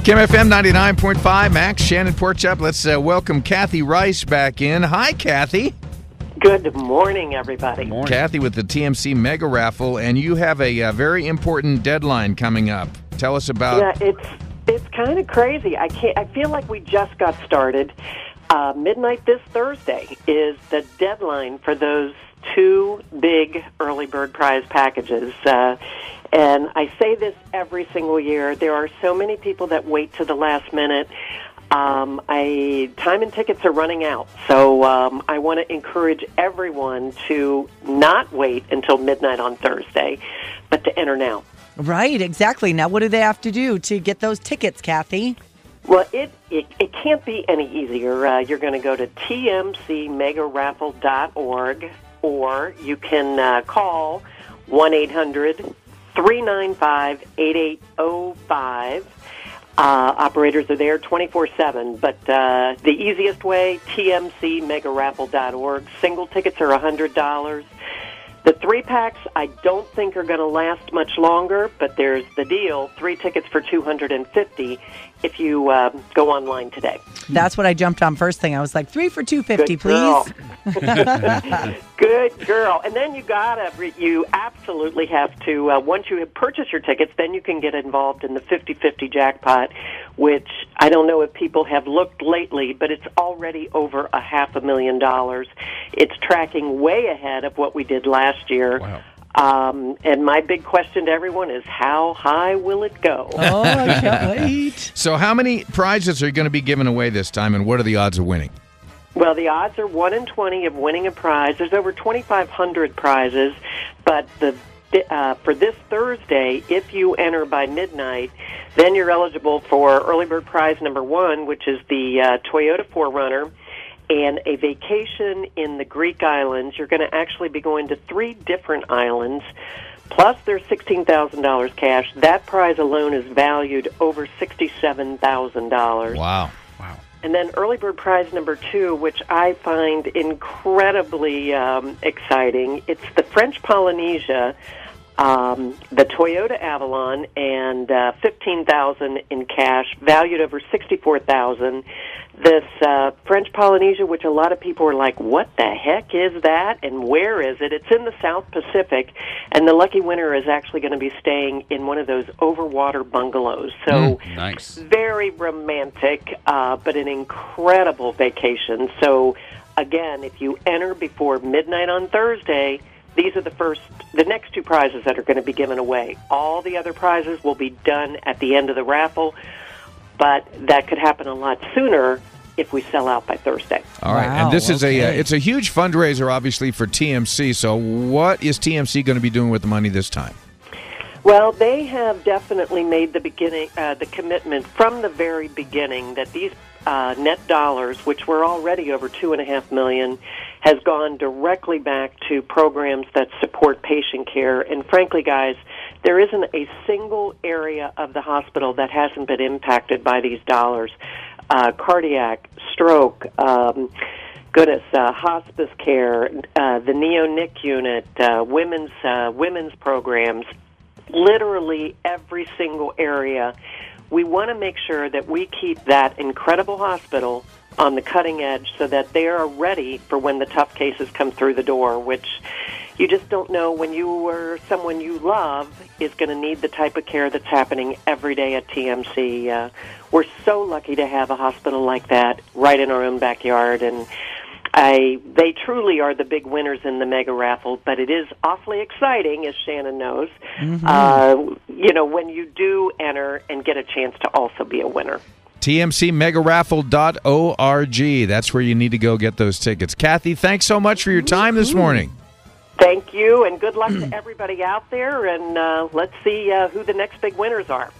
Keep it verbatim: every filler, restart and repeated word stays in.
Kim F M ninety-nine point five, Max, Shannon Porchop. Let's uh, welcome Kathy Rice back in. Hi, Kathy. Good morning, everybody. Morning. Kathy with the T M C Mega Raffle, and you have a, a very important deadline coming up. Tell us about. Yeah, it's it's kind of crazy. I can't. I feel like we just got started. Uh, midnight this Thursday is the deadline for those two big early bird prize packages. Uh, and I say this every single year. There are so many people that wait to the last minute. Um, I time and tickets are running out, so um, I want to encourage everyone to not wait until midnight on Thursday, but to enter now. Right, exactly. Now, what do they have to do to get those tickets, Kathy? Well, it, it, it can't be any easier. Uh, you're going to go to T M C mega raffle dot org, or you can uh, call one eight hundred three nine five eight eight zero five. Uh, operators are there twenty-four seven, but uh, the easiest way, T M C mega raffle dot org. Single tickets are one hundred dollars. The three-packs I don't think are going to last much longer, but there's the deal, three tickets for two hundred fifty dollars if you uh, go online today. That's what I jumped on first thing. I was like, three for two hundred fifty dollars, please. Good girl. And then you gotta, you absolutely have to, uh, once you have purchased your tickets, then you can get involved in the fifty-fifty jackpot, which I don't know if people have looked lately, but it's already over a half a million dollars. It's tracking way ahead of what we did last year. Wow. Um, and my big question to everyone is, how high will it go? Oh, I can't wait. So how many prizes are going to be given away this time, and what are the odds of winning? Well, the odds are one in twenty of winning a prize. There's over twenty-five hundred prizes, but the uh, for this Thursday, if you enter by midnight, then you're eligible for early bird prize number one, which is the uh, Toyota four runner, and a vacation in the Greek islands. You're going to actually be going to three different islands, plus there's sixteen thousand dollars cash. That prize alone is valued over sixty-seven thousand dollars. Wow. Wow. And then early bird prize number two, which I find incredibly um, exciting. It's the French Polynesia, um, the Toyota Avalon, and uh, fifteen thousand dollars in cash, valued over sixty-four thousand dollars. This uh, French Polynesia, which a lot of people are like, what the heck is that, and where is it? It's in the South Pacific, and the lucky winner is actually going to be staying in one of those overwater bungalows. So mm, nice. Very romantic, uh, but an incredible vacation. So, again, if you enter before midnight on Thursday, these are the first, the next two prizes that are going to be given away. All the other prizes will be done at the end of the raffle, but that could happen a lot sooner if we sell out by Thursday. All right, Wow, and this is okay. a uh, it's a huge fundraiser, obviously, for T M C. So, what is T M C going to be doing with the money this time? Well, they have definitely made the beginning, uh, the commitment from the very beginning that these uh, net dollars, which were already over two and a half million, has gone directly back to programs that support patient care. And frankly, guys, there isn't a single area of the hospital that hasn't been impacted by these dollars. Uh, cardiac, stroke, um, goodness, uh, hospice care, uh, the neo-N I C unit, uh, women's uh, women's programs, literally every single area. We want to make sure that we keep that incredible hospital on the cutting edge so that they are ready for when the tough cases come through the door, which you just don't know when you or someone you love is going to need the type of care that's happening every day at T M C. Uh, we're so lucky to have a hospital like that right in our own backyard, and I, they truly are the big winners in the mega raffle, but it is awfully exciting, as Shannon knows, mm-hmm. uh, you know, when you do enter and get a chance to also be a winner. T M C mega raffle dot org. That's where you need to go get those tickets. Kathy, thanks so much for your time this morning. Thank you, and good luck to everybody out there, and uh, let's see uh, who the next big winners are.